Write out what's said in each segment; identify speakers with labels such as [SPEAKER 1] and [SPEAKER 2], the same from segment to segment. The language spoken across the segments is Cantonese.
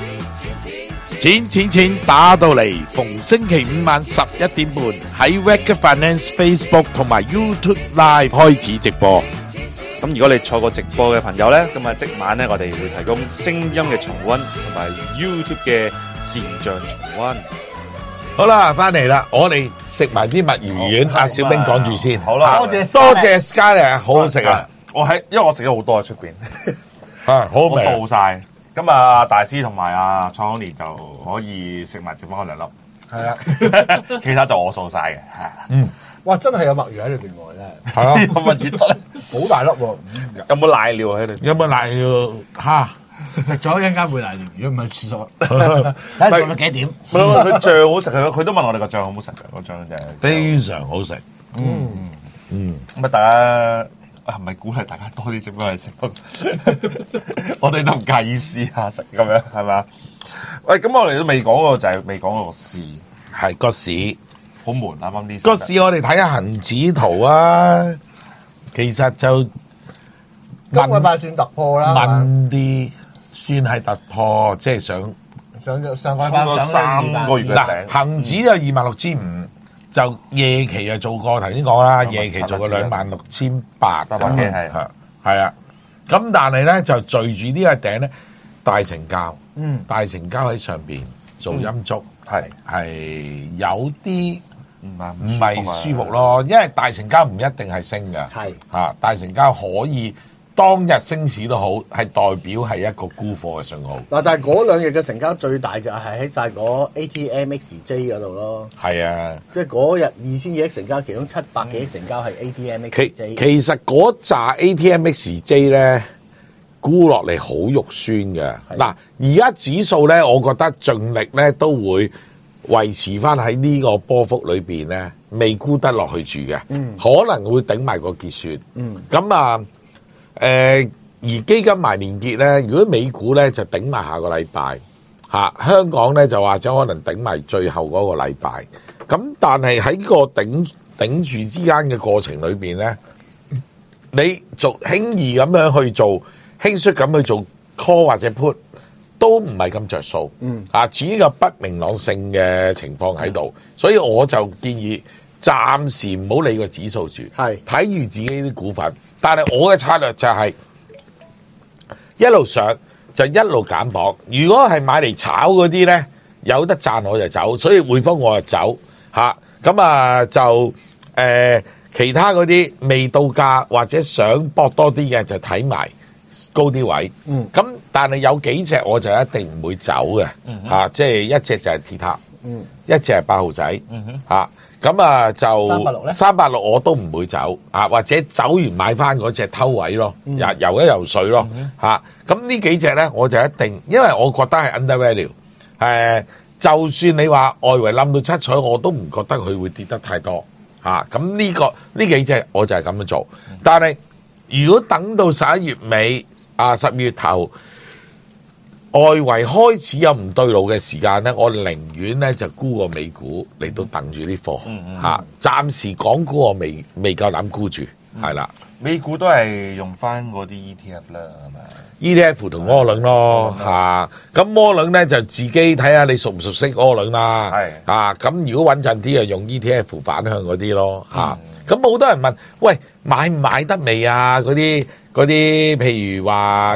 [SPEAKER 1] 錢打到嚟，逢星期五晚11點半喺 Wacker Finance Facebook 同埋 YouTube Live 開始直播。
[SPEAKER 2] 咁如果你錯過直播嘅朋友呢，咁啊即晚呢，我哋會提供聲音嘅重溫同埋 YouTube 嘅視像重溫。
[SPEAKER 1] 好啦，翻嚟啦，我哋食埋啲墨魚丸，阿小兵講住先。
[SPEAKER 2] 好啦，
[SPEAKER 1] 多謝 Scarlett，好好食啊！
[SPEAKER 2] 因為我食咗好多喺出邊，
[SPEAKER 1] 好
[SPEAKER 2] 我
[SPEAKER 1] 味。
[SPEAKER 2] 掃晒。咁啊，大師同埋阿蔡康年就可以食埋剩翻嗰2粒，
[SPEAKER 3] 係啊，
[SPEAKER 2] 其他就我掃晒嘅。係，
[SPEAKER 3] 哇！真係有墨魚喺裏邊喎，真係
[SPEAKER 1] 係啊，
[SPEAKER 2] 有乜魚質？
[SPEAKER 3] 好大粒喎。
[SPEAKER 2] 有冇瀨尿喺度？
[SPEAKER 1] 有冇辣要蝦？
[SPEAKER 3] 食咗一陣間會嚟，如果唔係廁所。睇下做到幾點？
[SPEAKER 2] 佢醬好食，佢都問我哋個醬好唔好食嘅，個醬就係
[SPEAKER 1] 非常好食。
[SPEAKER 2] 咁啊！大家係咪鼓勵大家多啲整翻嚟食？我哋都唔介意試下食咁樣，係咪啊？喂，咁我哋都未講過，就係未講過個市，
[SPEAKER 1] 係個市，
[SPEAKER 2] 好悶啱啱啲
[SPEAKER 1] 個市我哋睇下恒指圖啊，其實就
[SPEAKER 3] 今個禮拜算突破啦，
[SPEAKER 1] 問啲算係突破，即係上
[SPEAKER 3] 上個禮拜上
[SPEAKER 2] 3個月嘅
[SPEAKER 1] 嗱，
[SPEAKER 2] 頂，
[SPEAKER 1] 恒指就26,500，就夜期就做過，頭先講啦，夜期做過26,800，係啊，咁但係咧就聚住呢個頂咧大成交，大成交喺上邊做陰燭，係有啲唔係舒服咯，因為大成交唔一定係升㗎，
[SPEAKER 3] 係
[SPEAKER 1] 嚇大成交可以當日升市都好，係代表係一個沽貨嘅信號。
[SPEAKER 3] 嗱，但係嗰兩日嘅成交最大就係喺晒嗰 ATMXJ 嗰度咯，
[SPEAKER 1] 係啊，
[SPEAKER 3] 即係嗰日2000幾億成交，其中700幾億成交係 ATMXJ。
[SPEAKER 1] 其實嗰扎 ATMXJ 咧沽落嚟好肉酸嘅。嗱，而家指數咧，我覺得盡力咧都會維持翻喺呢個波幅裏邊咧，未沽得落去住嘅，可能會頂埋個結算。咁啊。而基金埋連結咧，如果美股咧就頂埋下個禮拜嚇，香港咧就或者可能頂埋最後嗰個禮拜。咁但係喺個頂住之間嘅過程裏邊咧，你做輕易咁樣去做，輕率咁去做 call 或者 put 都唔係咁着數。至於個不明朗性嘅情況喺度，所以我就建議暫時唔好理個指數住，睇住自己啲股份。但係我嘅策略就係一路上就一路減磅。如果係買嚟炒嗰啲咧，有得賺我就走，所以匯豐我就走嚇。咁就其他嗰啲未到價或者想搏多啲嘅就睇埋高啲位。咁但係有幾隻我就一定唔會走嘅嚇，即係一隻就係鐵塔，一隻係8號仔嚇。咁就386我都唔會走或者走完買翻嗰隻偷位咯，游一游水咯嚇。咁呢幾隻咧我就一定，因為我覺得係 undervalue。就算你話外圍冧到七彩，我都唔覺得佢會跌得太多嚇。咁呢幾隻我就係咁樣做。但係如果等到11月尾10月頭，外圍開始有唔對路嘅時間咧，我寧願咧就沽個美股嚟到等住啲貨嚇。暫時港股我未夠膽沽住，係啦。
[SPEAKER 2] 美股都係用翻嗰啲 ETF 啦，係咪
[SPEAKER 1] ？ETF 同窩輪咯嚇。咁窩輪咧就自己睇下你熟唔熟悉窩輪啦。係咁如果穩陣啲就用 ETF 反向嗰啲咯嚇。咁好多人問，喂，買唔買得未啊？嗰啲譬如話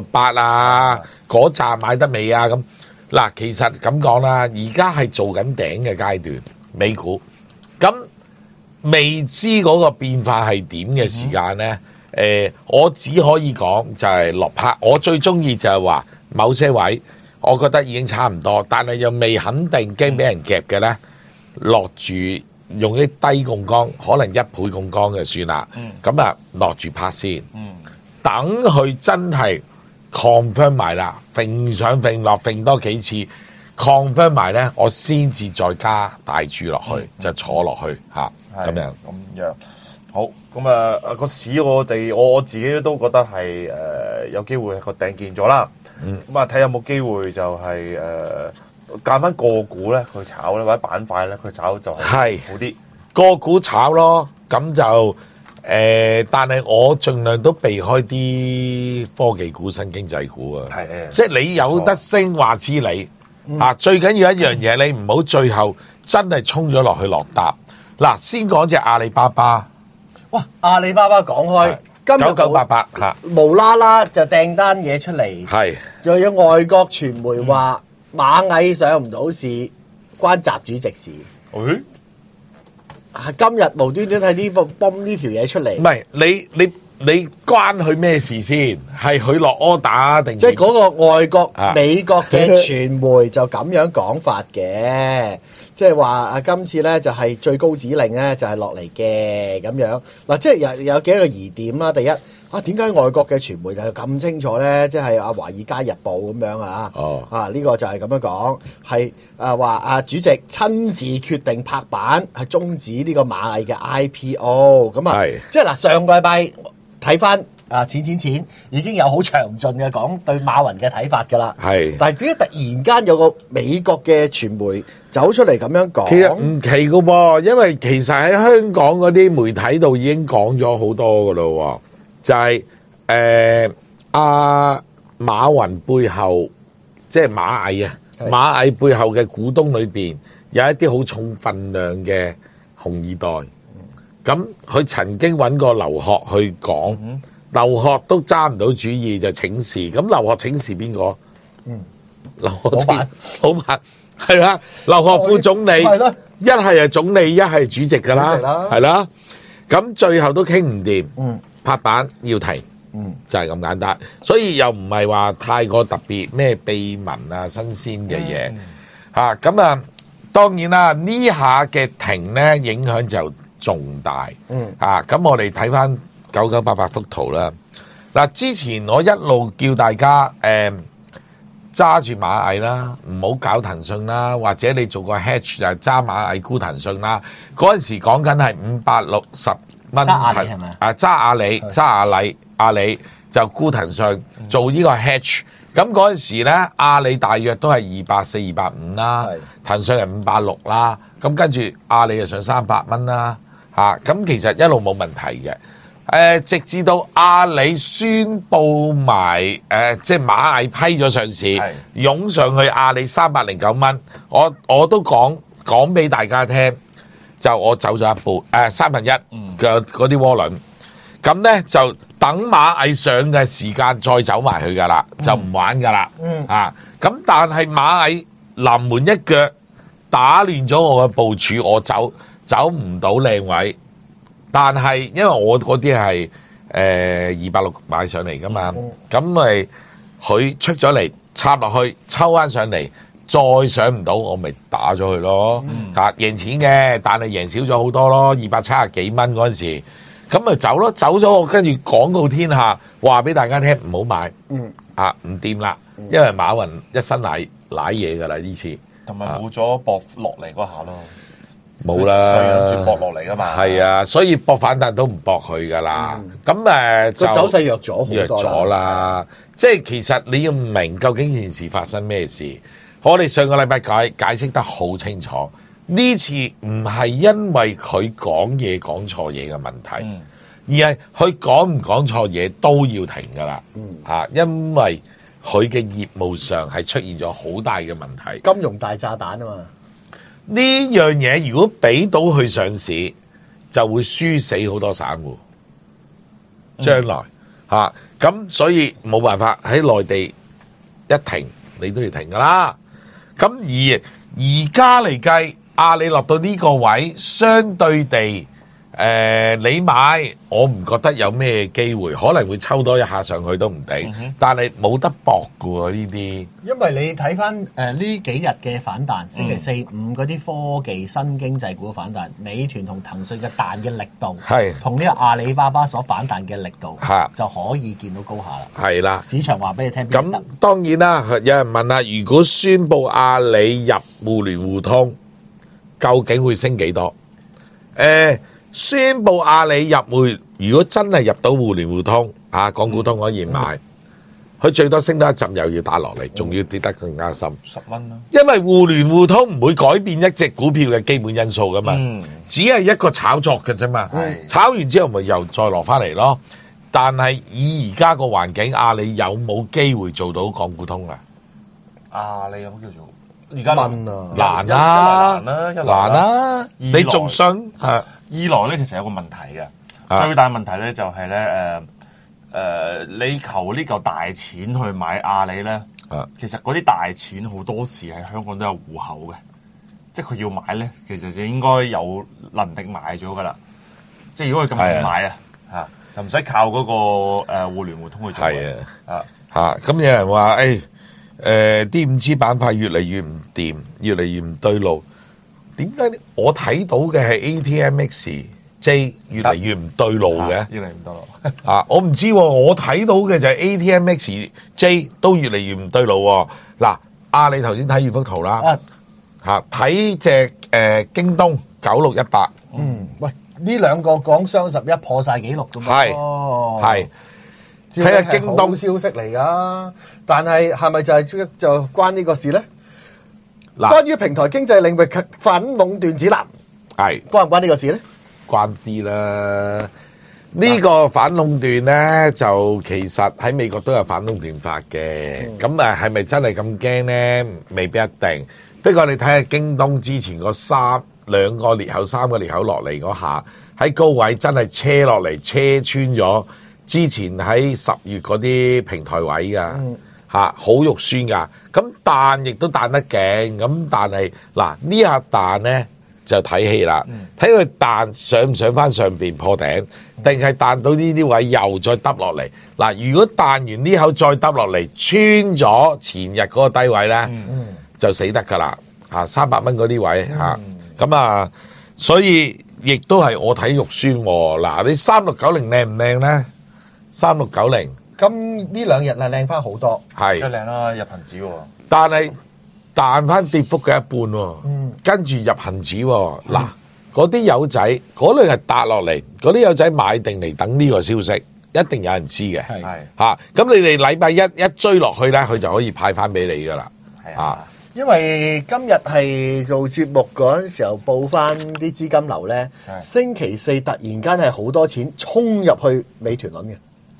[SPEAKER 1] 7568嗰扎買得未啊？咁嗱，其實咁講啦，而家係做緊頂嘅階段，美股咁未知嗰個變化係點嘅時間咧？我只可以講就係落拍。我最中意就係話某些位，我覺得已經差唔多，但係又未肯定，驚俾人夾嘅咧，落住用啲低槓桿，可能1倍槓桿就算啦。咁落住拍先，等佢真係 confirm 埋啦，揈上揈落揈多幾次 confirm 埋咧，我先至再加大注落去，就坐落去嚇咁樣。
[SPEAKER 2] 好，咁個市我自己都覺得係有機會個頂見咗啦。咁睇有冇機會就係揀翻個股咧去炒咧，或者板塊咧去炒就係好啲。
[SPEAKER 1] 個股炒咯，咁就但係我盡量都避開啲科技股、新經濟股啊。
[SPEAKER 2] 係
[SPEAKER 1] 即係你有得升話之你啊，最緊要一樣嘢，你唔好最後真係衝咗落去落搭。嗱，先講隻阿里巴巴，
[SPEAKER 3] 哇！阿里巴巴講開，今日
[SPEAKER 1] 9988嚇，
[SPEAKER 3] 無啦啦就掟單嘢出嚟，
[SPEAKER 1] 係
[SPEAKER 3] 仲有外國傳媒話螞蟻上唔到市，關習主席事。
[SPEAKER 2] 誒
[SPEAKER 3] 今日無端端睇呢部泵呢條嘢出嚟
[SPEAKER 1] 唔，係你關佢咩事先？係佢落 order 定
[SPEAKER 3] 即係嗰個外國
[SPEAKER 1] 啊
[SPEAKER 3] 美國嘅傳媒就咁樣講法嘅，即係話啊今次咧就係最高指令咧就係落嚟嘅咁樣嗱，即係有幾個疑點啦。第一啊，點解外國嘅傳媒就咁清楚咧？即係啊《華爾街日報》咁樣啊，
[SPEAKER 1] 哦
[SPEAKER 3] 啊呢個就係咁樣講，係啊話啊主席親自決定拍板係終止呢個螞蟻嘅 IPO 咁啊
[SPEAKER 1] 係，
[SPEAKER 3] 即係嗱上個禮拜。睇翻啊錢已經有好詳盡嘅講對馬雲嘅睇法㗎啦。
[SPEAKER 1] 係
[SPEAKER 3] 但係點解突然間有個美國嘅傳媒走出嚟咁樣講？
[SPEAKER 1] 其實唔奇㗎噃，因為其實喺香港嗰啲媒體度已經講咗好多㗎咯，就係阿馬雲背後即係螞蟻啊，
[SPEAKER 3] 係
[SPEAKER 1] 螞蟻背後嘅股東裏邊有一啲好重分量嘅紅二代。咁佢曾經揾過劉鶴去講，劉鶴都揸唔到主意就請示。咁劉鶴請示邊個？劉鶴請老闆係啦，劉鶴副總理
[SPEAKER 3] 係咯，
[SPEAKER 1] 一係總理，一係主席㗎啦，
[SPEAKER 3] 主席啦
[SPEAKER 1] 係啦。咁最後都傾唔掂，拍板要停，就係咁簡單。所以又唔係話太過特別咩秘聞啊、新鮮嘅嘢嚇。咁啊，當然啦，呢下嘅停咧影響就重大，咁我哋睇翻9988幅圖啦。嗱，之前我一路叫大家揸住螞蟻啦，唔好搞騰訊啦，或者你做個 hedge 就係揸螞蟻沽騰訊啦。嗰陣時講緊係560蚊，
[SPEAKER 3] 揸阿里係咪
[SPEAKER 1] 啊？揸阿里就沽騰訊做呢個 hedge。咁嗰陣時咧，阿里大約都係240、250啦，騰訊係560啦。咁跟住阿里就上300蚊啦。咁其實一路冇問題嘅，直至到阿里宣布埋即係螞蟻批咗上市，湧上去阿里309蚊，我都講俾大家聽，就我走咗一半，1/3嘅嗰啲窩輪，咁咧就等螞蟻上嘅時間再走埋去㗎啦，就唔玩㗎啦，咁但係螞蟻臨門一腳打亂咗我嘅部署，我走唔到靚位，但係因為我嗰啲係260買上嚟噶嘛，咁咪佢出咗嚟插落去，抽翻上嚟，再上唔到，我咪打咗佢咯。贏錢嘅，但係贏少咗好多咯，270幾蚊嗰陣時，咁咪走咯，走咗我跟住廣告天下話俾大家聽唔好買，唔掂啦，因為馬雲一身奶嘢噶啦呢次，
[SPEAKER 2] 同埋冇咗搏落嚟嗰下咯。
[SPEAKER 1] 冇啦，
[SPEAKER 2] 上住搏落嚟噶嘛，
[SPEAKER 1] 係啊，所以搏反彈都唔搏佢噶啦。咁就
[SPEAKER 3] 個走勢弱咗好多
[SPEAKER 1] 咗啦。即係其實你要明究竟件事發生咩事。我哋上個禮拜解釋得好清楚，呢次唔係因為佢講嘢講錯嘢嘅問題，而係佢講唔講錯嘢都要停噶啦。因為佢嘅業務上係出現咗好大嘅問題。
[SPEAKER 3] 金融大炸彈啊嘛。
[SPEAKER 1] 呢樣嘢如果俾到佢上市，就會輸死好多散戶。將來咁所以冇辦法喺內地一停，你都要停噶啦。咁而家嚟計，阿里落到呢個位，相對地，你買，我唔覺得有咩機會，可能會抽多一下上去都唔定，但係冇得搏噶喎呢啲。
[SPEAKER 3] 因為你睇翻呢幾日嘅反彈，星期四五嗰啲科技新經濟股嘅反彈，美團同騰訊嘅彈嘅力度，
[SPEAKER 1] 係
[SPEAKER 3] 同呢個阿里巴巴所反彈嘅力度，
[SPEAKER 1] 係
[SPEAKER 3] 就可以見到高下啦。
[SPEAKER 1] 係啦，
[SPEAKER 3] 市場話俾你聽，
[SPEAKER 1] 咁當然啦，有人問啦，如果宣布阿里入互聯互通，究竟會升幾多？宣布阿里如果真係入到互聯互通，港股通可以買， 佢最多升多一陣又要打落嚟，仲要跌得更加深。
[SPEAKER 2] 10蚊啦，
[SPEAKER 1] 因為互聯互通唔會改變一隻股票嘅基本因素噶嘛，只係一個炒作嘅啫嘛。炒完之後咪又再落翻嚟咯。但係以而家個環境，阿里有冇機會做到港股通啊？
[SPEAKER 2] 阿里有冇叫做而家
[SPEAKER 3] 問啊
[SPEAKER 1] 難啦，難
[SPEAKER 2] 難
[SPEAKER 1] 啦，你仲信係？
[SPEAKER 2] 二來咧，其實有個問題嘅，最大問題咧就係咧你求呢嚿大錢去買阿里咧，其實嗰啲大錢好多時喺香港都有戶口嘅，即係佢要買咧，其實就應該有能力買咗噶啦。即係如果佢咁容易買啊，就唔使靠嗰個互聯互通去做。
[SPEAKER 1] 係咁有人話啲5G 板塊越嚟越唔掂，越嚟越唔對路。點解我睇到嘅係 ATMXJ 越嚟越唔對路嘅？
[SPEAKER 2] 越嚟唔對路
[SPEAKER 1] 我唔知喎，我睇到嘅就係 ATMXJ 都越嚟越唔對路喎。嗱，你頭先睇完幅圖啦，睇隻京東9618，
[SPEAKER 3] 喂，呢兩個講雙11破晒紀錄㗎嘛？
[SPEAKER 1] 係睇下京東
[SPEAKER 3] 好消息嚟㗎，但係咪就關呢個事咧？
[SPEAKER 1] 嗱，
[SPEAKER 3] 關於平台經濟領域反壟斷指南，關唔關呢個事咧？
[SPEAKER 1] 關啲啦。呢個反壟斷咧，就其實喺美國都有反壟斷法嘅。咁係咪真係咁驚咧？未必一定。不過你睇下京東之前嗰兩個裂口、3個裂口落嚟嗰下，喺高位真係車落嚟，車穿咗之前喺10月嗰啲平台位㗎。好肉酸㗎。咁彈亦都彈得勁。咁但係嗱呢下彈咧就睇戲啦，睇佢彈上唔上翻上邊破頂，定係彈到呢啲位又再耷落嚟。嗱，如果彈完呢口再耷落嚟，穿咗前日嗰個低位咧，就死得㗎啦。300蚊嗰啲位咁所以亦都係我睇肉酸喎。嗱，你3690靚唔靚咧？3690。
[SPEAKER 3] 咁呢兩日係靚翻好多，
[SPEAKER 1] 係
[SPEAKER 2] 靚啦，入恆指喎。
[SPEAKER 1] 但係彈翻跌幅嘅一半喎，跟住入恆指喎。嗱，嗰啲友仔嗰類係搭落嚟，嗰啲友仔買定嚟等呢個消息，一定有人知嘅。咁你哋禮拜一追落去咧，佢就可以派翻俾你噶啦。
[SPEAKER 3] 因為今日係做節目嗰陣時候報翻啲資金流咧，星期四突然間係好多錢衝入去美團輪嘅。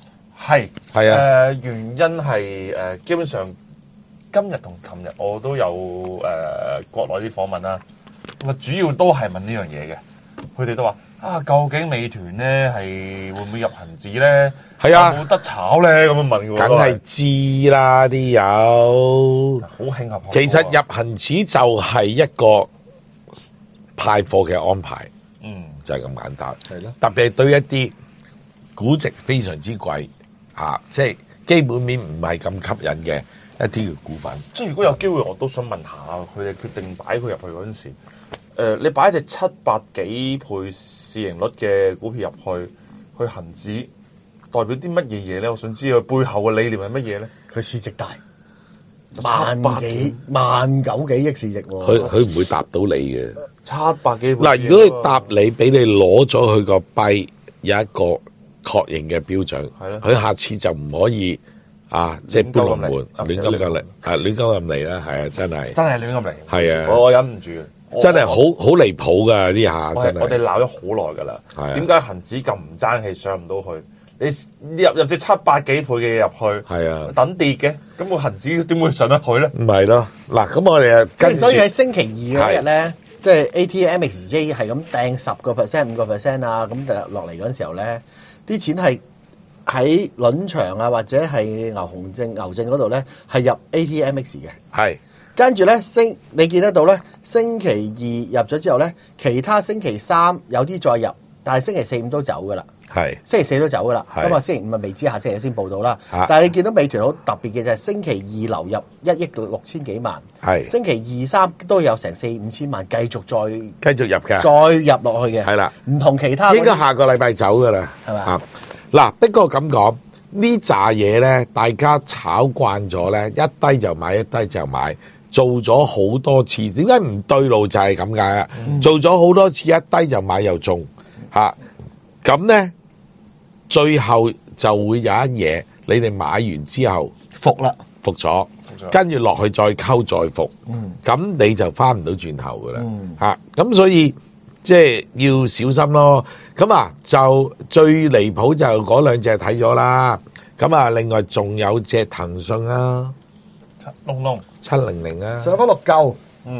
[SPEAKER 2] 原因係基本上今日同琴日我都有國內啲訪問啦，咁主要都係問呢樣嘢嘅，佢哋都話究竟美團咧係會唔會入恆指咧？有冇得炒咧？咁樣問嘅，
[SPEAKER 1] 梗係知啦，啲友
[SPEAKER 2] 好慶合。
[SPEAKER 1] 其實入恆指就係一個派貨嘅安排，就係咁簡單。特別係對一啲估值非常之貴。即係基本面唔係咁吸引嘅一啲嘅股份。
[SPEAKER 2] 即係如果有機會，我都想問下佢哋決定擺佢入去嗰陣時，你擺一隻700幾倍市盈率嘅股票入去恆指，代表啲乜嘢嘢咧？我想知佢背後嘅理念係乜嘢咧？
[SPEAKER 3] 佢市值大，19000幾億市值喎。
[SPEAKER 1] 佢唔會答到你嘅。
[SPEAKER 2] 700幾倍。
[SPEAKER 1] 嗱，如果佢答你，俾你攞咗佢個幣，有一個確認嘅標準，佢下次就唔可以即係搬龍門，亂咁嚟，亂咁嚟啦，真係
[SPEAKER 2] 亂咁嚟，
[SPEAKER 1] 係啊，
[SPEAKER 2] 我忍唔住，
[SPEAKER 1] 真係好離譜噶呢下，真係
[SPEAKER 2] 我哋鬧咗好耐噶啦，點解恆指咁唔爭氣上唔到去？你入隻700幾倍嘅嘢入去，等跌嘅，咁個恆指點會上得去咧？
[SPEAKER 1] 唔係咯，嗱，咁我哋
[SPEAKER 3] 所以喺星期二嗰日咧，即係 ATMXJ 係咁掟10%、5%咁就落嚟嗰陣時候咧。啲錢係喺輪場或者係牛證嗰度咧，係入 ATMX 嘅。跟住咧你見得到咧，星期二入咗之後咧，其他星期三有啲再入，但係星期四五都走噶啦。星期四都走噶啦。咁星期五未知，下星期先報到啦。但係你見到美團好特別嘅就係星期二流入1億6千幾萬，星期二三都有成4、5千萬繼續
[SPEAKER 1] 入嘅，
[SPEAKER 3] 再入落去嘅。唔同其他
[SPEAKER 1] 應該下個禮拜走噶啦，係嘛？嗱，不過咁講呢扎嘢咧，大家炒慣咗咧，一低就買，一低就買，做咗好多次，點解唔對路就係咁解啊？做咗好多次，一低就買又中咁咧，最後就會有一嘢，你哋買完之後
[SPEAKER 3] 服啦，
[SPEAKER 1] 服咗，跟住落去再溝再服，咁你就翻唔到轉頭噶啦嚇。咁所以即係要小心咯。咁啊，就最離譜就嗰兩隻睇咗啦。咁啊，另外仲有隻騰訊啊，
[SPEAKER 2] 窿窿
[SPEAKER 1] 700啊，
[SPEAKER 3] 上翻6嚿，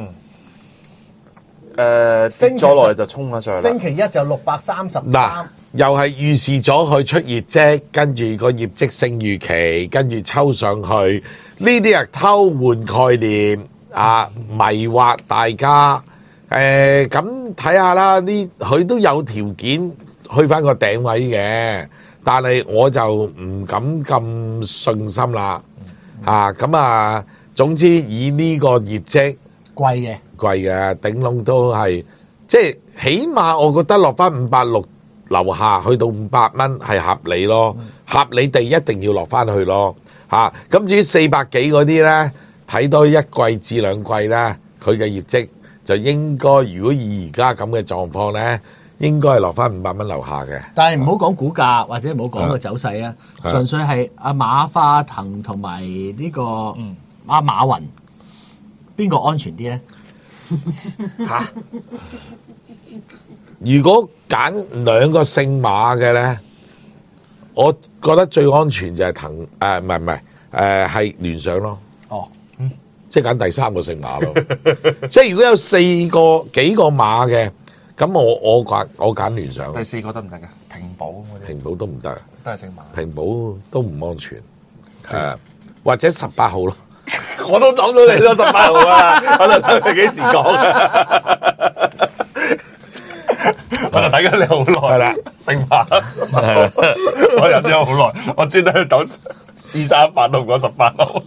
[SPEAKER 2] 跌咗落嚟就衝咗上嚟啦。
[SPEAKER 3] 星期一就633。
[SPEAKER 1] 嗱，又係預示咗佢出業績，跟住個業績勝預期，跟住抽上去，呢啲係偷換概念啊，迷惑大家。咁睇下啦，佢都有條件去翻個頂位嘅，但係我就唔敢咁信心啦。咁啊，總之以呢個業績
[SPEAKER 3] 貴嘅，
[SPEAKER 1] 頂籠都係即係起碼我覺得落翻560樓下去到500蚊係合理咯，合理地一定要落翻去咯。咁至於400幾嗰啲呢，睇多1季至2季呢，佢嘅業績就應該，如果以而家咁嘅狀況呢，應該係落翻500蚊樓下嘅。
[SPEAKER 3] 但係唔好講股價或者唔好講個走勢啊，純粹係阿馬化騰同埋呢個阿馬雲邊個安全啲呢？
[SPEAKER 1] 如果揀兩個姓馬嘅呢，我覺得最安全就係係聯想咯。
[SPEAKER 3] 哦，
[SPEAKER 1] 即係揀第三個姓馬咯。即係如果有幾個馬嘅，咁我揀聯想。
[SPEAKER 2] 第4個得唔得㗎？平保嗰啲，
[SPEAKER 1] 平保都唔得，
[SPEAKER 2] 都係姓馬。
[SPEAKER 1] 平保都唔安全。或者18號咯。
[SPEAKER 2] 我都諗到你咗18號啊！我就睇你幾時講。我就睇緊你好耐啦，姓馬，我忍咗好耐，我專登去等238都唔講18號。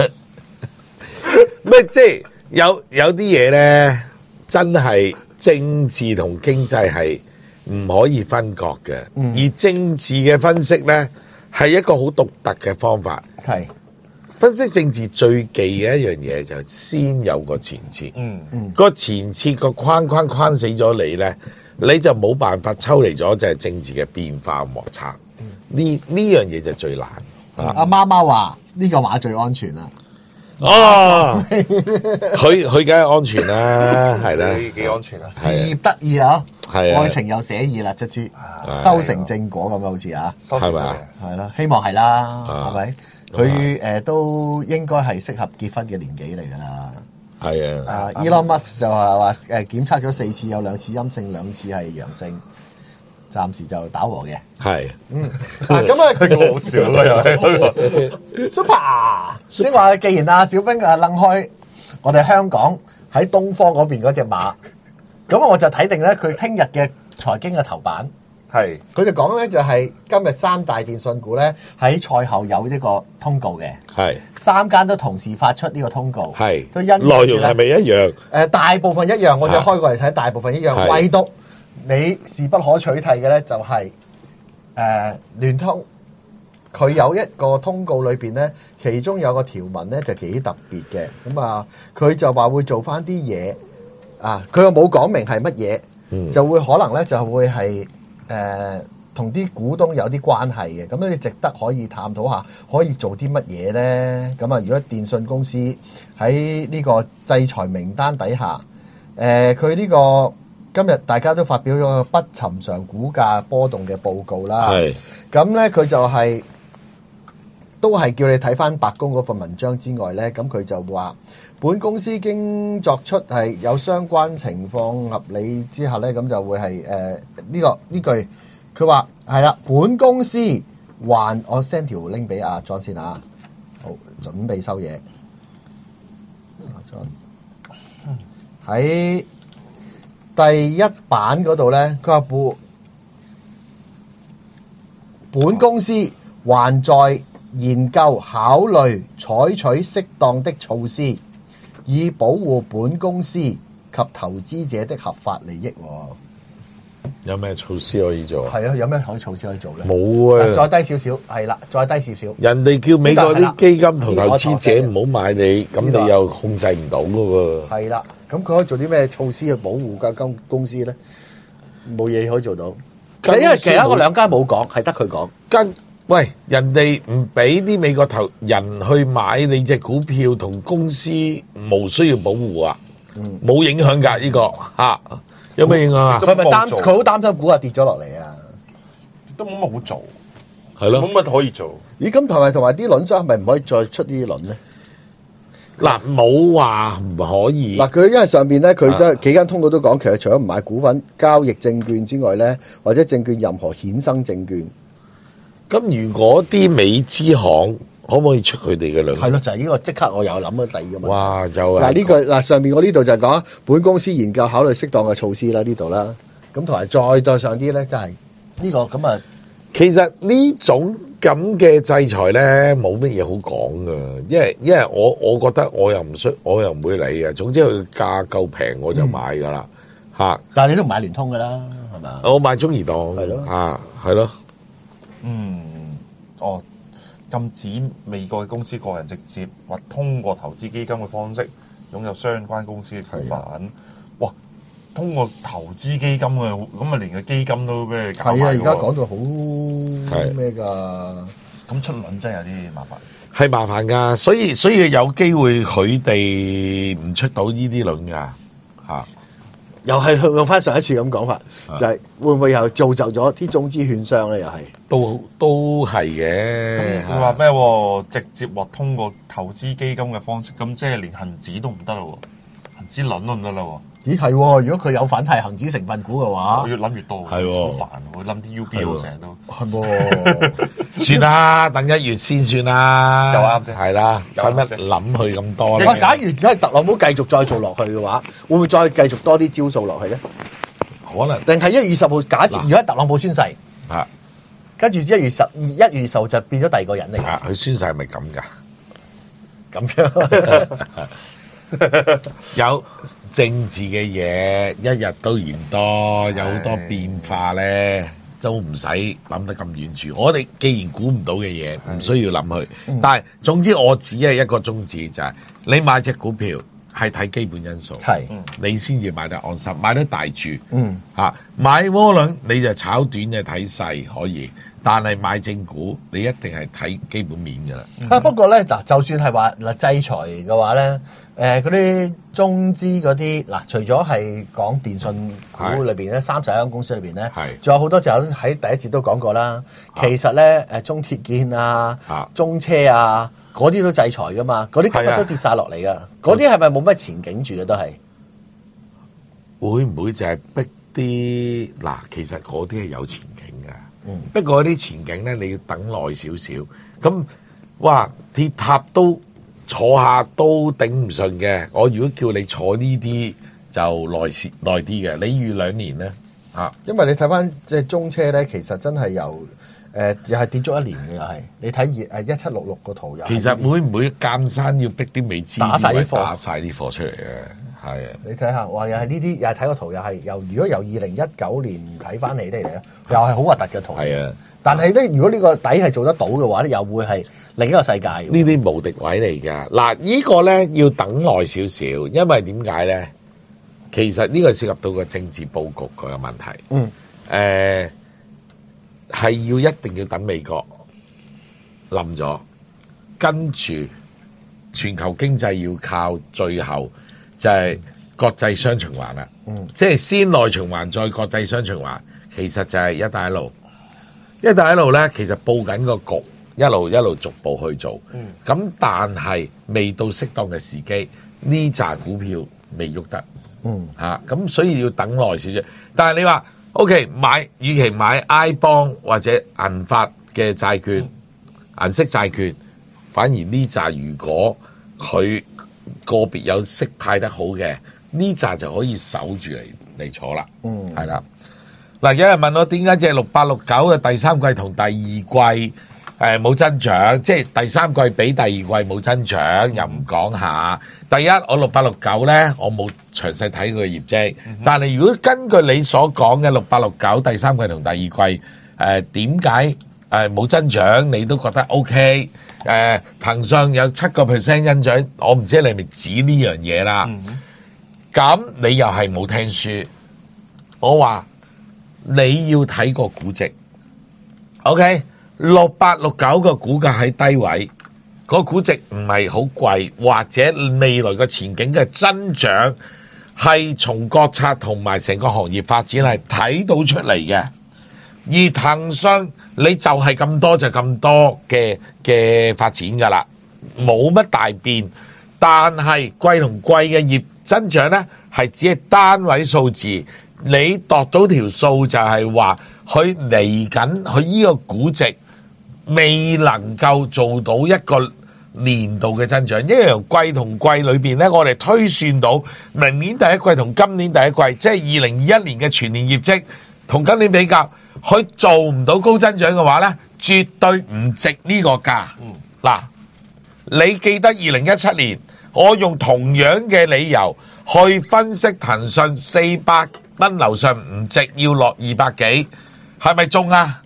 [SPEAKER 1] 咩？即係有啲嘢咧，真係政治同經濟係唔可以分割嘅。而政治嘅分析咧，係一個好獨特嘅方法。
[SPEAKER 3] 係
[SPEAKER 1] 分析政治最忌嘅一樣嘢就係先有個前設。個前設個框死咗你咧，你就冇辦法抽離咗就係政治嘅變化摩擦。呢樣嘢就最難。
[SPEAKER 3] 阿媽媽話呢個馬最安全啦。
[SPEAKER 1] 哦，佢梗係安全啦，係啦，
[SPEAKER 2] 幾安全啊！
[SPEAKER 3] 事業得意啊，
[SPEAKER 1] 係啊
[SPEAKER 3] 愛情又寫意啦，卒之修成正果咁啊，好似啊，
[SPEAKER 1] 係咪啊？
[SPEAKER 3] 係啦，希望係啦，係咪？佢都應該係適合結婚嘅年紀嚟㗎啦。
[SPEAKER 1] 係啊
[SPEAKER 3] Elon Musk 就話檢測咗4次，有2次陰性，2次係陽性，暫時就打和嘅。
[SPEAKER 1] 係，
[SPEAKER 3] 咁啊，
[SPEAKER 2] 佢好笑啊又係
[SPEAKER 3] Super，即係話，既然阿小兵掕開我哋香港喺東方嗰邊嗰隻馬，咁我就睇定咧佢聽日嘅財經嘅頭版。
[SPEAKER 2] 係
[SPEAKER 3] 佢就講咧，就係今日3大電訊股咧喺賽後有呢個通告嘅，
[SPEAKER 1] 係
[SPEAKER 3] 3間都同時發出呢個通告，
[SPEAKER 1] 係
[SPEAKER 3] 都因
[SPEAKER 1] 內容係咪一樣？
[SPEAKER 3] 大部分一樣，我就開過嚟睇，大部分一樣，
[SPEAKER 1] 係
[SPEAKER 3] 唯獨你是不可取替嘅咧，就係聯通。佢有一個通告裏邊咧，其中有個條文咧就幾特別嘅，咁啊，佢就話會做翻啲嘢啊，佢又冇講明係乜嘢，就會可能咧就會係同啲股東有啲關係嘅，咁你值得可以探討下，可以做啲乜嘢咧？咁啊，如果電信公司喺呢個制裁名單底下，佢呢個今日大家都發表咗個不尋常股價波動嘅報告啦，
[SPEAKER 1] 係
[SPEAKER 3] 咁咧佢就係都係叫你睇翻白宮嗰份文章之外咧，咁佢就話本公司經作出係有相關情況合理之下咧，咁就會係呢句佢話係啦，本公司還我 send 條 link 俾阿 John 先啊，好準備收嘢，阿 John 喺第一版嗰度咧，佢話本公司還在研究考慮採取適當的措施，以保護本公司及投資者的合法利益。
[SPEAKER 1] 有咩措施可以做？
[SPEAKER 3] 係啊，有咩措施可以做咧？
[SPEAKER 1] 冇啊！
[SPEAKER 3] 再低少少，係啦，再低少少。
[SPEAKER 1] 人哋叫美國啲基金同投資者唔好買你，咁你又控制唔到噶喎。
[SPEAKER 3] 係啦，咁佢可以做啲咩措施去保護間公司咧？冇嘢可以做到。因為其他嗰2間冇講，係得佢講。
[SPEAKER 1] 喂，人哋唔俾啲美國投人去買你隻股票同公司冇需要保護啊，冇影響㗎呢個嚇，有咩影響啊？
[SPEAKER 3] 佢咪佢好擔心股價跌咗落嚟啊！
[SPEAKER 2] 都冇乜好做，
[SPEAKER 1] 係咯，
[SPEAKER 2] 冇乜可以做。
[SPEAKER 3] 咦，咁同埋啲輪商係咪唔可以再出啲輪咧？
[SPEAKER 1] 嗱，冇話唔可以。
[SPEAKER 3] 嗱，佢因為上邊咧，佢都幾間通道都講，其實除咗唔買股份、交易證券之外咧，或者證券任何衍生證券，
[SPEAKER 1] 咁如果啲美資行可唔可以出佢哋嘅兩？
[SPEAKER 3] 係咯，就係呢個即刻我又諗到第二個問題。
[SPEAKER 1] 哇，就係
[SPEAKER 3] 嗱呢個嗱上面我呢度就係講本公司研究考慮適當嘅措施啦，呢度啦，咁同埋再上啲咧，就係呢個咁啊。
[SPEAKER 1] 其實呢種咁嘅制裁咧，冇乜嘢好講噶，因為我覺得我又唔會理嘅。總之佢價夠平我就買噶啦嚇。
[SPEAKER 3] 但係你都唔買聯通噶啦，係嘛？
[SPEAKER 1] 我買中移動
[SPEAKER 3] 係咯
[SPEAKER 1] 啊，係咯。
[SPEAKER 2] 哦，禁止美國嘅公司個人直接或通過投資基金嘅方式擁有相關公司嘅股份。哇！通過投資基金嘅，咁啊連個基金都俾你搞埋。
[SPEAKER 3] 係啊，而家講到好咩㗎？
[SPEAKER 2] 咁出輪真係有啲麻煩。
[SPEAKER 1] 係麻煩噶，所以有機會佢哋唔出到呢啲輪噶嚇。
[SPEAKER 3] 又係用翻上一次咁講法，就係會唔會又造就咗啲中資券商咧？又係
[SPEAKER 1] 都係嘅。
[SPEAKER 2] 佢話咩喎？直接或通過投資基金嘅方式，咁即係連恒指都唔得咯喎，恒指輪都唔得啦喎。
[SPEAKER 3] 咦係喎？如果佢有份係恒指成分股嘅話，
[SPEAKER 2] 我越諗越多，
[SPEAKER 1] 係喎
[SPEAKER 2] 好煩，我諗啲 UBO 成日都
[SPEAKER 3] 係喎。
[SPEAKER 1] 算啦，等1月先算啦。
[SPEAKER 2] 又啱啫
[SPEAKER 1] 係啦，使
[SPEAKER 2] 又啱啫
[SPEAKER 1] 乜諗佢咁多
[SPEAKER 3] 喂，
[SPEAKER 1] 咧？
[SPEAKER 3] 假如真係特朗普繼續再做落去嘅話，會唔會再繼續多啲招數落去咧？
[SPEAKER 1] 可能
[SPEAKER 3] 定係1月10號？假設如果特朗普宣誓，
[SPEAKER 1] 啊
[SPEAKER 3] 跟住1月10號就變咗第二個人嚟，
[SPEAKER 1] 啊，佢宣誓係咪咁噶？
[SPEAKER 3] 咁樣
[SPEAKER 1] 有政治嘅嘢，一日都嫌多，有好多變化咧，都唔使諗得咁遠住。我哋既然估唔到嘅嘢，唔需要諗佢。但係總之，我只係一個宗旨，就係你買隻股票係睇基本因素，
[SPEAKER 3] 係
[SPEAKER 1] 你先至買得安心，買得大注。買窩輪你就炒短嘅睇勢可以。但係買正股，你一定係睇基本面㗎啦。
[SPEAKER 3] 不過咧嗱，就算係話嗱制裁嘅話咧，嗰啲中資嗰啲嗱，除咗係講電信股裏邊咧，31間公司裏邊咧，仲有好多就喺第一節都講過啦。其實咧中鐵建啊、中車啊嗰啲都制裁噶嘛，嗰啲今日都跌晒落嚟噶。嗰啲係咪冇乜前景住嘅都係？
[SPEAKER 1] 會唔會就係逼啲嗱？其實嗰啲係有前景㗎。不過啲前景咧，你要等耐少少。咁哇，鐵塔都坐下都頂唔順嘅。我如果叫你坐呢啲就耐啲嘅。你預2年咧嚇，
[SPEAKER 3] 因為你睇翻即係中車咧，其實真係由又係跌足1年嘅又係。你睇1766個圖又
[SPEAKER 1] 其實會唔會監生要逼啲美資
[SPEAKER 3] 打晒啲
[SPEAKER 1] 貨出嚟嘅？係啊，
[SPEAKER 3] 你睇下，哇！又係呢啲，又係睇個圖，又係如果由2019年睇翻嚟咧，又係好核突嘅圖。係啊，但係咧，如果呢個底係做得到嘅話咧，又會係另一個世界。呢
[SPEAKER 1] 啲無敵位嚟㗎。嗱，呢個咧要等耐少少，因為點解咧？其實呢個涉及到個政治佈局個問題。係一定要等美國冧咗，跟住全球經濟要靠最後。就係國際雙循環啦，即係先內循環再國際雙循環，其實就係一帶一路。一帶一路咧，其實佈緊個局，一路逐步去做。咁但係未到適當嘅時機，呢扎股票未喐得。咁所以要等耐少少。但係你話 OK 買，與其買 iBond 或者銀發嘅債券、銀色債券，反而呢扎如果佢個別有息派得好嘅呢扎就可以守住嚟坐啦，係啦。嗱，有人問我點解隻6869嘅第三季同第二季冇增長，即係第三季比第二季冇增長，又唔講下。第一，我6869咧，我冇詳細睇佢嘅業績，但係如果根據你所講嘅6869第三季同第二季，點解冇增長，你都覺得 OK？騰訊有7% 增長，我唔知你係咪指呢樣嘢啦。咁你又係冇聽書，我話你要睇個估值。OK， 6869個股價喺低位，個估值唔係好貴，或者未來個前景嘅增長係從國策同埋成個行業發展係睇到出嚟嘅。而騰訊你就係咁多就咁多嘅發展㗎啦，冇乜大變。但係貴同貴嘅業增長呢，係只係單位數字。你度到條數就係話佢嚟緊，佢呢個估值未能夠做到一個年度嘅增長，因為由季同季裏邊咧，我哋推算到明年第一季同今年第一季，即係2021年嘅全年業績同今年比較，佢做唔到高增長嘅話咧，絕對唔值呢個價。嗱，你記得2017年，我用同樣嘅理由去分析騰訊400蚊樓上唔值，要落200幾，係咪中啊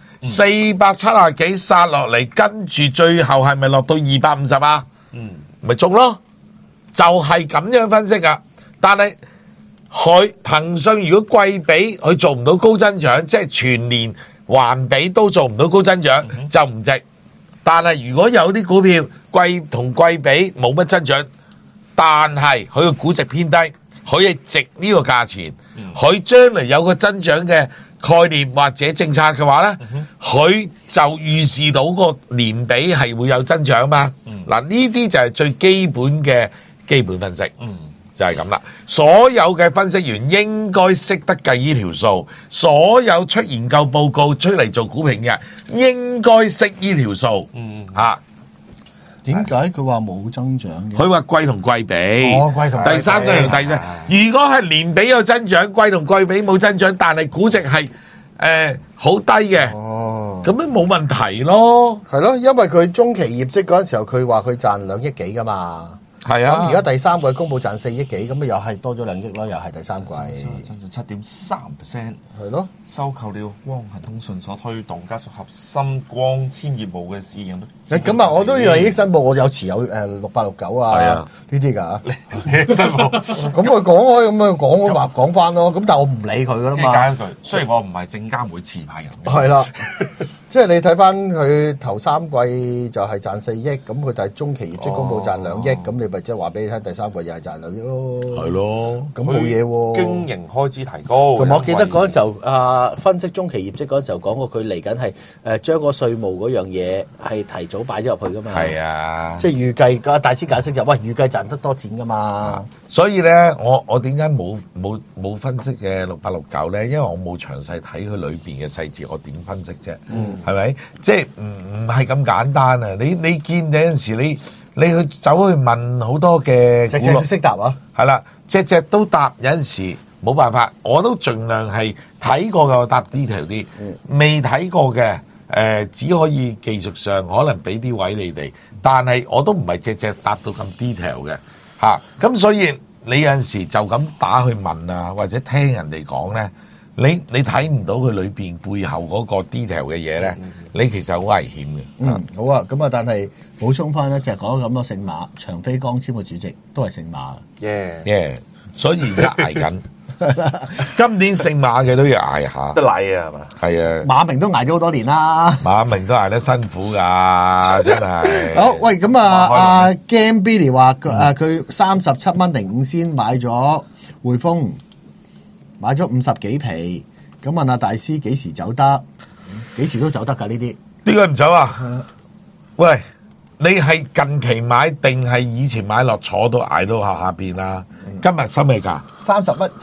[SPEAKER 1] ？470幾殺落嚟，跟住最後係咪落到250啊？咪中咯，就係咁樣分析噶。但係佢騰訊如果季比佢做唔到高增長，即係全年環比都做唔到高增長，就唔值。但係如果有啲股票季同季比冇乜增長，但係佢個估值偏低，佢係值呢個價錢，佢將嚟有個增長嘅概念或者政策嘅話呢，佢就預示到個年比係會有增長嘛。嗱，呢啲就係最基本嘅基本分析，就係咁啦。所有嘅分析員應該識得計呢條數，所有出研究報告出嚟做股評嘅應該識呢條數。
[SPEAKER 3] 點解佢話冇增長嘅？
[SPEAKER 1] 佢話季同季比，
[SPEAKER 3] 季同季比
[SPEAKER 1] 第三季同第四。如果係年比有增長，季同季比冇增長，但係估值係好低嘅，咁樣冇問題咯。
[SPEAKER 3] 係咯，因為佢中期業績嗰陣時候，佢話佢賺2億幾噶嘛。
[SPEAKER 1] 係啊，
[SPEAKER 3] 咁而家第三季公佈賺4億幾，咁咪又係多咗2億咯，又係第三季。
[SPEAKER 2] 增長7.3%，
[SPEAKER 3] 係咯。
[SPEAKER 2] 收購了光行通訊所推動，加上核心光纖業務嘅市盈率。
[SPEAKER 3] 咁啊，我都要利益申報，我有持有6869啊，呢啲㗎。
[SPEAKER 2] 申報。
[SPEAKER 3] 咁佢講開咁啊，講翻咯。咁但係我唔理佢㗎啦嘛。
[SPEAKER 2] 加一句，雖然我唔係證監會持牌人。
[SPEAKER 3] 係啦，即係你睇翻佢頭三季就係賺4億，咁佢就係中期業績公佈賺2億，咁你咪即係話俾你聽，第三季又係賺2億咯。
[SPEAKER 1] 係咯，
[SPEAKER 3] 咁冇嘢喎。
[SPEAKER 2] 經營開支提高。
[SPEAKER 3] 同埋我記得嗰陣時候，分析中期業績嗰陣時候講過，佢嚟緊係將個稅務嗰樣嘢係提早擺咗入去噶嘛。
[SPEAKER 1] 係啊，
[SPEAKER 3] 即係預計個大師解釋就喂，預計賺得多錢噶嘛。
[SPEAKER 1] 所以咧，我點解冇分析嘅6869咧？因為我冇詳細睇佢裏邊嘅細節，我點分析啫？係咪？即係唔係咁簡單啊？你見有陣時你去走去問好多嘅
[SPEAKER 3] 隻隻識答啊？
[SPEAKER 1] 係啦，隻隻都答，有陣時冇辦法，我都盡量係睇過嘅，我答 detail 啲，未睇過嘅只可以技術上可能俾啲位你哋，但係我都唔係隻隻答到咁 detail 嘅嚇，咁所以你有陣時就咁打去問啊，或者聽人哋講咧，你睇唔到佢裏邊背後嗰個 detail 嘅嘢咧，你其實好危險嘅。
[SPEAKER 3] 好啊，咁啊，但係補充翻咧，就係講咗咁多姓馬，長飛光纖嘅主席都係姓馬。
[SPEAKER 1] 所以而家捱緊。今年姓馬嘅都要捱下，
[SPEAKER 2] 得禮啊，係嘛？
[SPEAKER 1] 係啊，
[SPEAKER 3] 馬明都捱咗好多年啦。馬
[SPEAKER 1] 明都捱得辛苦㗎，真係。
[SPEAKER 3] 好，喂，咁阿 Game Billy 話佢37蚊零5仙買咗匯豐，買咗50幾皮。咁問阿大師幾時走得？幾時都走得㗎呢啲？
[SPEAKER 1] 點解唔走啊？喂，你係近期買定係以前買落坐到捱到下邊啊？今日收咩價？30蚊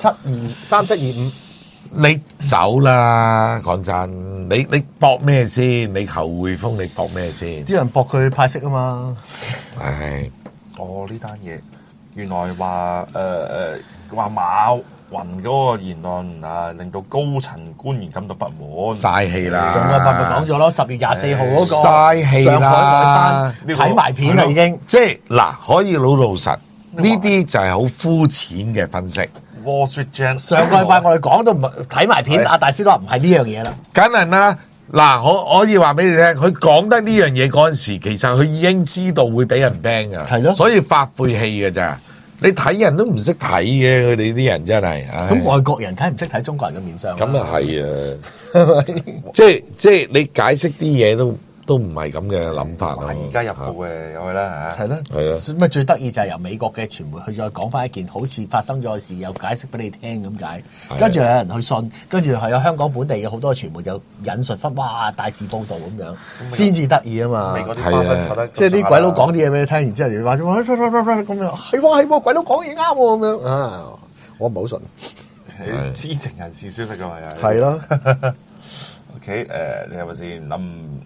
[SPEAKER 1] 3725。你走啦，講真，你搏咩先？你求匯豐，你搏咩先？
[SPEAKER 3] 啲人搏佢派息啊嘛。
[SPEAKER 1] 唉，
[SPEAKER 2] 呢單嘢原來話話馬雲嗰個言論啊，令到高層官員感到不滿，
[SPEAKER 1] 嘥氣啦！
[SPEAKER 3] 上個禮拜咪講咗咯，10月24號嗰個
[SPEAKER 1] 嘥氣啦，
[SPEAKER 3] 上海嗰單睇埋片啦已經。
[SPEAKER 1] 即係嗱，可以老實，呢啲就係好膚淺嘅分析。
[SPEAKER 2] Wall Street Journal
[SPEAKER 3] 上個禮拜我哋講到唔睇埋片，阿大師都話唔係呢樣嘢啦。
[SPEAKER 1] 梗係啦，嗱，我可以話俾你聽，佢講得呢樣嘢嗰陣時，其實佢已經知道會俾人 ban 噶，
[SPEAKER 3] 係咯，
[SPEAKER 1] 所以發晦氣嘅咋。 你睇人都唔識睇嘅，佢哋啲人真係。
[SPEAKER 3] 咁外國人梗係唔識睇中國人嘅面相啦。
[SPEAKER 1] 咁啊係啊，即係你解釋啲嘢都唔係咁嘅諗法咯。
[SPEAKER 2] 而家入報嘅有去啦嚇。
[SPEAKER 3] 係咯，
[SPEAKER 1] 係啊。
[SPEAKER 3] 咁最得意就係由美國嘅傳媒去再講翻一件好似發生咗嘅事，又解釋俾你聽咁解。跟住有人去信，跟住係有香港本地嘅好多傳媒就引述翻，哇！大肆報導咁樣，先至得意啊嘛。
[SPEAKER 2] 美國啲花生炒得，
[SPEAKER 3] 即係啲鬼佬講啲嘢俾你聽，然之後就話咁樣，係喎，鬼佬講嘢啱喎咁樣啊！我唔好信。
[SPEAKER 2] 知情人士消息㗎嘛又
[SPEAKER 3] 係咯。
[SPEAKER 2] OK 你係咪先諗？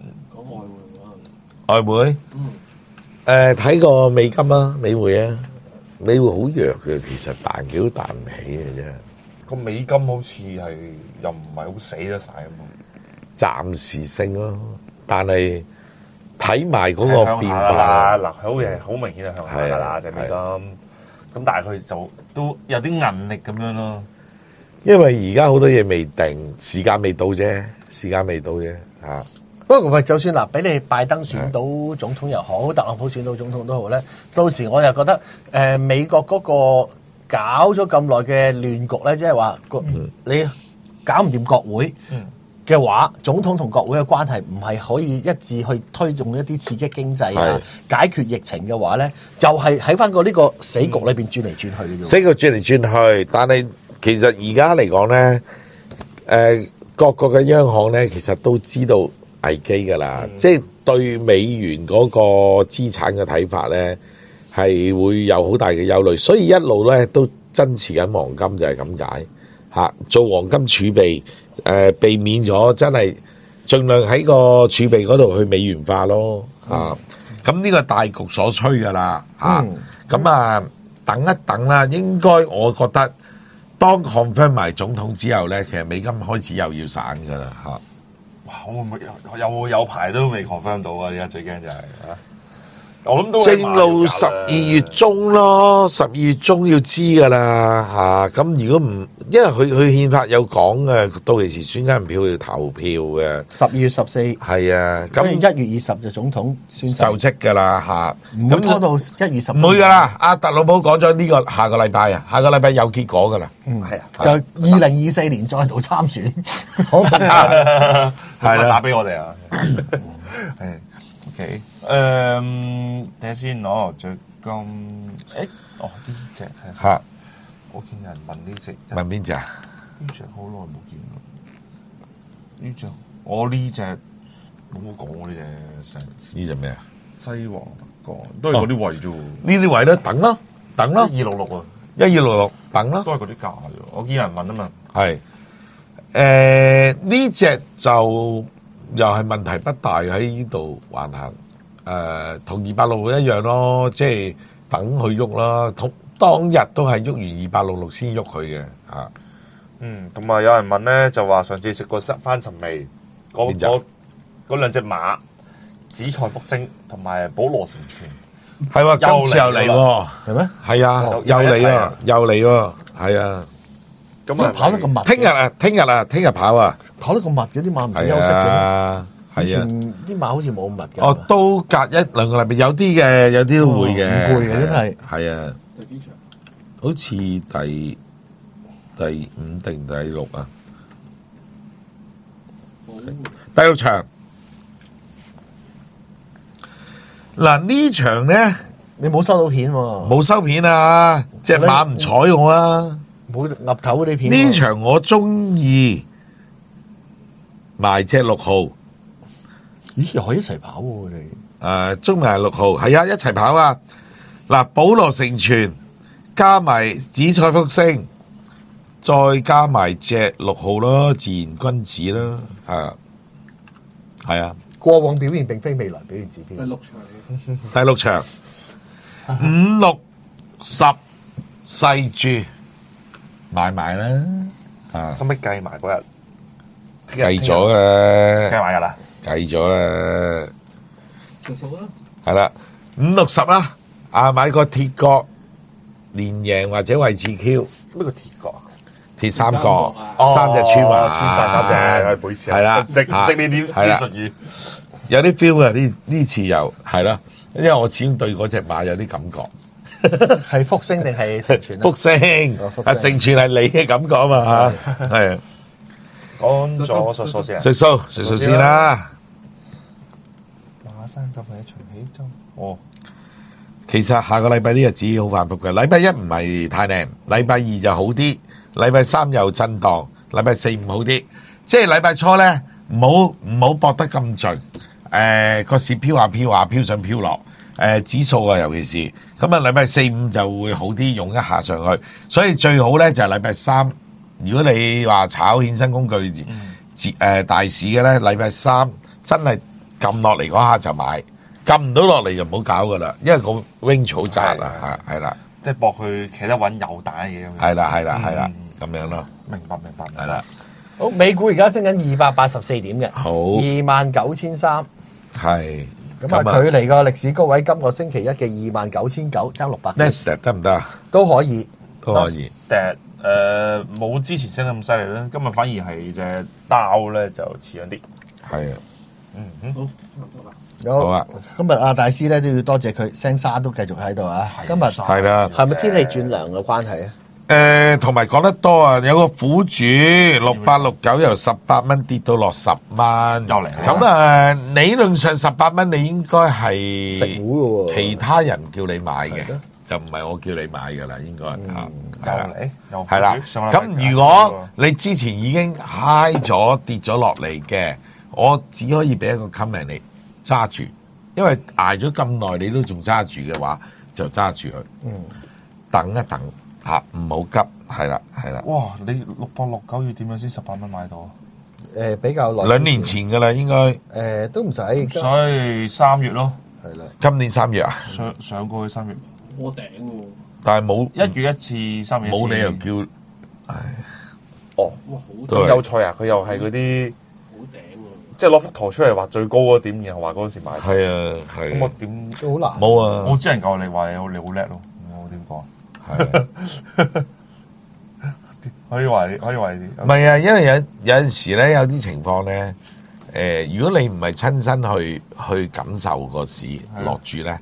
[SPEAKER 1] 外匯，睇個美金啊，美匯啊，美匯好弱嘅，其實彈幾都彈唔起嘅啫。
[SPEAKER 2] 個美金好似係又唔係好死得晒咁喎。
[SPEAKER 1] 暫時性咯，但係睇埋嗰個變化
[SPEAKER 2] 嗱，好嘢，好明顯係向下㗎啦，隻美金。咁但係佢就都有啲韌力咁樣咯。
[SPEAKER 1] 因為而家好多嘢未定，時間未到啫嚇。
[SPEAKER 3] 不過就算嗱，俾你拜登選到總統又好，特朗普選到總統都好咧，到時我又覺得美國嗰個搞咗咁耐嘅亂局咧，即係話你搞唔掂國會嘅話，總統同國會嘅關係唔係可以一致去推動一啲刺激經濟啊、解決疫情嘅話咧，就係喺翻個呢個死局裏邊轉嚟轉去嘅啫。
[SPEAKER 1] 死局轉嚟轉去，但係其實而家嚟講咧，各國嘅央行咧，其實都知道危機㗎啦，即係對美元嗰個資產嘅睇法咧，係會有好大嘅憂慮，所以一路咧都增持緊黃金就係咁解嚇，做黃金儲備，避免咗真係盡量喺個儲備嗰度去美元化咯嚇。咁呢個大局所趨㗎啦嚇，咁啊等一等啦，應該我覺得當 confirm 埋總統之後咧，其實美金開始又要散㗎啦嚇。
[SPEAKER 2] 哇！會唔會有排都未 confirm 到啊？而家最驚就係我諗都
[SPEAKER 1] 正路12月中咯，12月中要知㗎啦嚇。咁如果唔，因為佢憲法有講嘅，到期時選舉人票要投票嘅。
[SPEAKER 3] 12月14
[SPEAKER 1] 係啊，咁
[SPEAKER 3] 1月20就總統宣誓
[SPEAKER 1] 就職㗎啦嚇。
[SPEAKER 3] 唔會拖到1月10。
[SPEAKER 1] 唔會㗎啦，阿特朗普講咗呢個下個禮拜啊，下個禮拜有結果㗎啦。
[SPEAKER 2] 係啊，
[SPEAKER 3] 就2024年再度參選。好
[SPEAKER 2] 係啦，打俾我哋啊。係 OK。睇下先攞最金，呢隻係
[SPEAKER 1] 嚇，
[SPEAKER 2] 我見有人問呢隻，
[SPEAKER 1] 問邊隻啊？
[SPEAKER 2] 呢隻好耐冇見啦。呢隻我呢隻冇講喎，呢隻成
[SPEAKER 1] 呢隻咩啊？
[SPEAKER 2] 西黃特鋼都係嗰啲位啫喎。
[SPEAKER 1] 呢啲位咧等咯
[SPEAKER 2] 1266啊
[SPEAKER 1] ，1266等咯。
[SPEAKER 2] 都係嗰啲價啫。我見有人問啊嘛。
[SPEAKER 1] 係呢隻就又係問題不大喺呢度橫行。同266一樣咯，即係等佢喐啦。同當日都係喐完266先喐佢嘅嚇。
[SPEAKER 2] 同埋有人問咧，就話上次食過翻尋味嗰兩隻馬，紫菜福星同埋保羅成全，
[SPEAKER 1] 係喎，今次又嚟喎，
[SPEAKER 3] 係咩？
[SPEAKER 1] 係啊，又嚟喎，又嚟喎，係啊。
[SPEAKER 2] 咁啊
[SPEAKER 3] 跑得咁密，
[SPEAKER 1] 聽日跑啊，
[SPEAKER 3] 跑得咁密嘅啲馬唔使休息嘅咩？以前啲馬好似冇咁密嘅。
[SPEAKER 1] 哦，都隔一兩個禮拜，有啲嘅，有啲都會嘅。
[SPEAKER 3] 唔攰嘅真係。
[SPEAKER 1] 係啊。第幾場？好似第5定第6啊？第6場。嗱呢場咧，
[SPEAKER 3] 你冇收到片喎。
[SPEAKER 1] 冇收片啊！隻馬唔睬我啊！
[SPEAKER 3] 冇岌頭嗰啲片。
[SPEAKER 1] 呢場我中意埋隻6號。
[SPEAKER 3] 咦，又可以一齊跑喎！我哋
[SPEAKER 1] 中埋6號，係啊，一齊跑啊！嗱，保羅成全加埋紫菜福星，再加埋隻6號咯，自然君子啦，係啊。
[SPEAKER 3] 過往表現並非未來表現指標。
[SPEAKER 1] 第六場5、6、10細注買埋啦，
[SPEAKER 2] 使唔使計埋嗰日？
[SPEAKER 1] 計咗嘅，
[SPEAKER 2] 計埋噶啦。
[SPEAKER 1] 計咗啦，
[SPEAKER 4] 就數啦，
[SPEAKER 1] 係啦，5、6、10啦，買個鐵角連贏或者位置 Q，
[SPEAKER 2] 咩個鐵角啊？
[SPEAKER 1] 鐵三角，3隻穿埋，
[SPEAKER 2] 穿晒3隻，背詞
[SPEAKER 1] 係啦，
[SPEAKER 2] 識呢啲術語，
[SPEAKER 1] 有啲 feel 嘅呢次又係啦，因為我始終對嗰隻馬有啲感覺。
[SPEAKER 3] 係福星定係成全啊？
[SPEAKER 1] 福星
[SPEAKER 3] 福星
[SPEAKER 1] 啊，成全係你嘅感覺啊嘛嚇，係
[SPEAKER 2] 講咗索索先啊，
[SPEAKER 1] 瑞蘇先啦。
[SPEAKER 2] 馬山咁喺長喜洲。哦，
[SPEAKER 1] 其實下個禮拜啲日子好反覆嘅，禮拜一唔係太靚，禮拜二就好啲，禮拜三又震盪，禮拜四唔好啲。即係禮拜初咧，唔好搏得咁盡。個市飄下飄下，飄上飄落。指數啊，尤其是咁啊，禮拜四五就會好啲，用一下上去。所以最好咧就係禮拜三。如果你話炒衍生工具大市嘅咧，禮拜三真係撳落嚟嗰下就買。撳唔到落嚟就唔好搞噶啦，因為個 range 好窄啦，係啦，
[SPEAKER 2] 即係搏佢企得穩有彈嘅嘢咁樣。
[SPEAKER 1] 係啦，咁樣咯，
[SPEAKER 2] 明白，
[SPEAKER 1] 係啦，
[SPEAKER 3] 好，美股而家升緊284點嘅，
[SPEAKER 1] 好
[SPEAKER 3] 29,300。
[SPEAKER 1] 係
[SPEAKER 3] 咁啊，距離個歷史高位今個星期一嘅29,900爭600點
[SPEAKER 1] Nasdaq 得唔得啊？
[SPEAKER 3] 都可以。
[SPEAKER 1] 都可以。
[SPEAKER 2] 冇之前升咁犀利啦，今日反而係隻刀咧就似樣啲。
[SPEAKER 1] 係啊，
[SPEAKER 3] 好
[SPEAKER 1] 好啊，
[SPEAKER 3] 今日阿大師咧都要多謝佢，聲沙都繼續喺度啊。今日
[SPEAKER 1] 係啦。
[SPEAKER 3] 係咪天氣轉涼嘅關係啊？
[SPEAKER 1] 同埋講得多啊，有個苦主6869由18蚊跌到落10蚊，
[SPEAKER 2] 又嚟啦
[SPEAKER 1] 咁啊，理論上18蚊你應該係
[SPEAKER 3] 食糊嘅喎
[SPEAKER 1] 其他人叫你買嘅
[SPEAKER 3] 係咯，
[SPEAKER 1] 就唔係我叫你買㗎啦，應該
[SPEAKER 2] 又
[SPEAKER 1] 係啦。
[SPEAKER 2] 嚟，又
[SPEAKER 1] 係啦，咁如果你之前已經 high 咗跌咗落嚟嘅，我只可以俾一個 comment 你揸住，因為捱咗咁耐你都仲揸住嘅話，就揸住佢，等一等嚇，唔好急，係啦。
[SPEAKER 2] 哇！你6869要點樣先18蚊買到啊？
[SPEAKER 3] 比較耐
[SPEAKER 1] 2年前㗎啦，應該
[SPEAKER 3] 都唔使，
[SPEAKER 2] 所以3月咯，
[SPEAKER 3] 係啦。
[SPEAKER 1] 今年3月啊，
[SPEAKER 2] 上過去3月，
[SPEAKER 4] 過頂喎，
[SPEAKER 1] 但係冇
[SPEAKER 2] 1月一次，3月一次
[SPEAKER 1] 冇理由叫
[SPEAKER 2] 哦，
[SPEAKER 4] 哇好
[SPEAKER 1] 都係
[SPEAKER 2] 咁有趣啊！佢又係嗰啲，
[SPEAKER 4] 好頂喎，
[SPEAKER 2] 即係攞幅圖出嚟話最高嗰點，然後話嗰陣時買。
[SPEAKER 1] 係啊
[SPEAKER 2] 咁我
[SPEAKER 1] 係
[SPEAKER 2] 點？
[SPEAKER 3] 都好難。
[SPEAKER 1] 冇啊
[SPEAKER 2] 我只能夠你話你好叻咯，我點講？
[SPEAKER 1] 係啊。
[SPEAKER 2] 可以話你
[SPEAKER 1] 唔係啊，因為有陣時咧，有啲情況咧，如果你唔係親身去感受個市落住咧，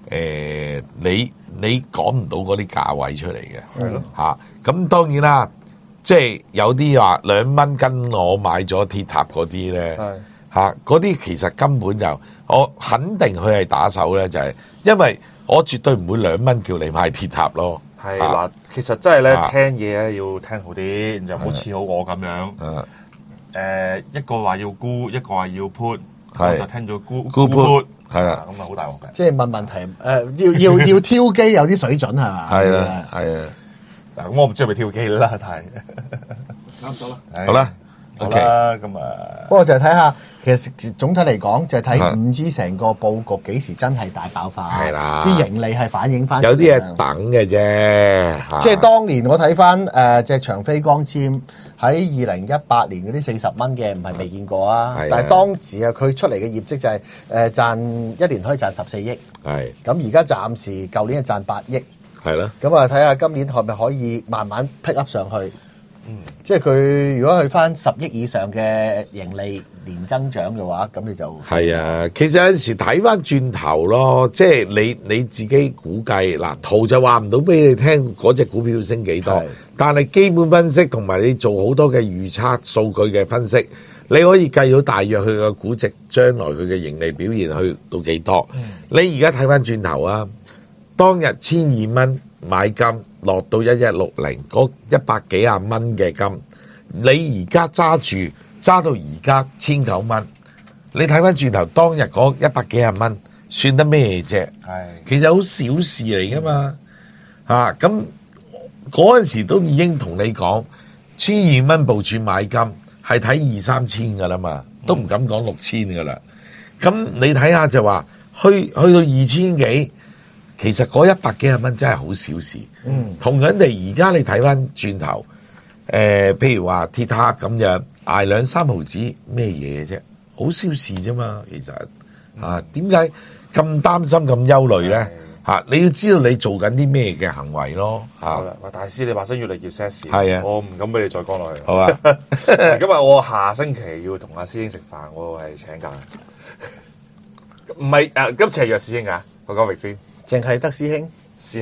[SPEAKER 1] 你講唔到嗰啲價位出嚟嘅，
[SPEAKER 2] 係咯
[SPEAKER 1] 嚇。咁當然啦，即係有啲話2蚊跟我買咗鐵塔嗰啲咧，
[SPEAKER 2] 係
[SPEAKER 1] 嚇嗰啲其實根本就我肯定佢係打手咧，就係因為我絕對唔會2蚊叫你買鐵塔咯。
[SPEAKER 2] 係嗱，其實真係咧
[SPEAKER 1] 啊
[SPEAKER 2] 聽嘢咧要聽好啲，就唔好似好我咁樣。一個話要沽，一個話要 put，
[SPEAKER 1] 係
[SPEAKER 2] 我就聽咗沽
[SPEAKER 1] 沽 put，係啊
[SPEAKER 2] 咁啊好大鑊嘅。
[SPEAKER 3] 即係問問題，要挑機有啲水準係嘛？
[SPEAKER 1] 係啊，係啊，
[SPEAKER 2] 嗱，咁我唔知係咪跳機啦，但係
[SPEAKER 4] 差唔多啦。
[SPEAKER 1] 好啦
[SPEAKER 2] 好
[SPEAKER 1] ，OK。
[SPEAKER 2] 啦，咁啊，
[SPEAKER 3] 不過就係睇下，其實總體嚟講就係睇
[SPEAKER 1] 係
[SPEAKER 3] 5G 成個佈局幾時真係大爆發，
[SPEAKER 1] 係啦
[SPEAKER 3] 啲盈利係反映翻。
[SPEAKER 1] 有啲嘢等嘅啫，嚇
[SPEAKER 3] 即係當年我睇翻隻長飛光纖喺2018年嗰啲40蚊嘅，唔係未見過啊
[SPEAKER 1] 係啊！
[SPEAKER 3] 但係當時啊，佢出嚟嘅業績就係賺一年可以賺14億，
[SPEAKER 1] 係
[SPEAKER 3] 咁而家暫時舊年係賺8億，
[SPEAKER 1] 係咯，
[SPEAKER 3] 咁啊睇下今年係咪可以慢慢 pick up 上去。即係佢如果去翻10億以上嘅盈利年增長嘅話，咁你就
[SPEAKER 1] 係啊。其實有陣時睇翻轉頭咯，即係你自己估計嗱，圖就話唔到俾你聽嗰隻股票升幾多
[SPEAKER 3] 係，
[SPEAKER 1] 但係基本分析同埋你做好多嘅預測數據嘅分析，你可以計到大約佢嘅估值將來佢嘅盈利表現去到幾多。你而家睇翻轉頭啊，當日1,200蚊買金落到1160嗰100幾廿蚊嘅金，你而家揸到而家1,900蚊，你睇翻轉頭當日嗰100幾廿蚊算得咩啫？
[SPEAKER 2] 係
[SPEAKER 1] 其實好小事嚟噶嘛嚇，咁嗰陣時都已經同你講1,200蚊部署買金係睇2-3千噶啦嘛，都唔敢講6,000噶啦。咁你睇下就話去到2,000幾。其實嗰100幾廿蚊真係好小事，同樣地而家你睇翻轉頭，譬如話鐵塔咁樣捱2-3毫子咩嘢啫，好小事啫嘛，其實點解咁擔心咁憂慮咧？你要知道你做緊啲咩嘅行為咯
[SPEAKER 2] 好啦，喂，大師你把聲越嚟越 sexy，
[SPEAKER 1] 係啊
[SPEAKER 2] 我唔敢俾你再講落去。
[SPEAKER 1] 好啊，
[SPEAKER 2] 今日我下星期要同阿師兄食飯，我係請假。唔係今次係約師兄啊，我講明先。
[SPEAKER 3] 淨係得師兄。
[SPEAKER 2] 師兄，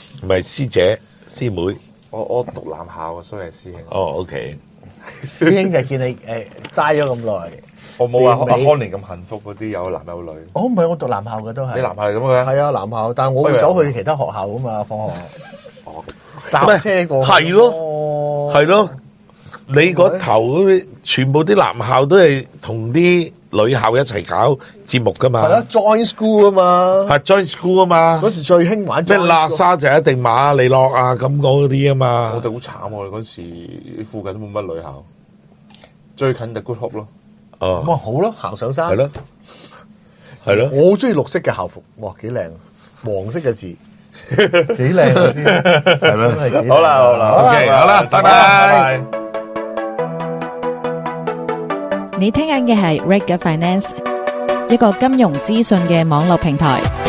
[SPEAKER 1] 唔係師姐師妹。
[SPEAKER 2] 我讀男校嘅，所以係師兄。
[SPEAKER 1] 哦，OK。
[SPEAKER 3] 師兄就見你齋咗咁耐。
[SPEAKER 2] 我冇話阿
[SPEAKER 3] 年尾
[SPEAKER 2] 康年咁幸福嗰啲有男有女。
[SPEAKER 3] 哦，唔係我讀男校嘅都係。
[SPEAKER 2] 你男校係咁嘅？
[SPEAKER 3] 係啊，男校，但係我會走去其他學校噶嘛，放學。
[SPEAKER 2] 哦，
[SPEAKER 3] 搭車過去。
[SPEAKER 1] 係咯，係咯。你嗰頭嗰啲全部啲男校都係同啲女校一齊搞節目噶嘛？
[SPEAKER 3] 係啦，join school 啊嘛。
[SPEAKER 1] 係 join school 啊嘛。
[SPEAKER 3] 嗰時最興玩
[SPEAKER 1] 咩喇沙就一定馬利諾啊咁嗰啲啊嘛。
[SPEAKER 2] 我哋好慘，我哋嗰時附近都冇乜女校，最近就 Good Hope 咯。
[SPEAKER 1] 哦，
[SPEAKER 3] 哇，好咯，行上山。
[SPEAKER 1] 係咯，係咯。
[SPEAKER 3] 我好中意綠色嘅校服，哇，幾靚，黃色嘅字，幾靚嗰啲，係咯，真係幾靚。
[SPEAKER 2] 好啦
[SPEAKER 1] ，OK，好啦，拜拜。
[SPEAKER 5] 你聽緊嘅係 Reg Finance，一個金融資訊嘅網絡平台。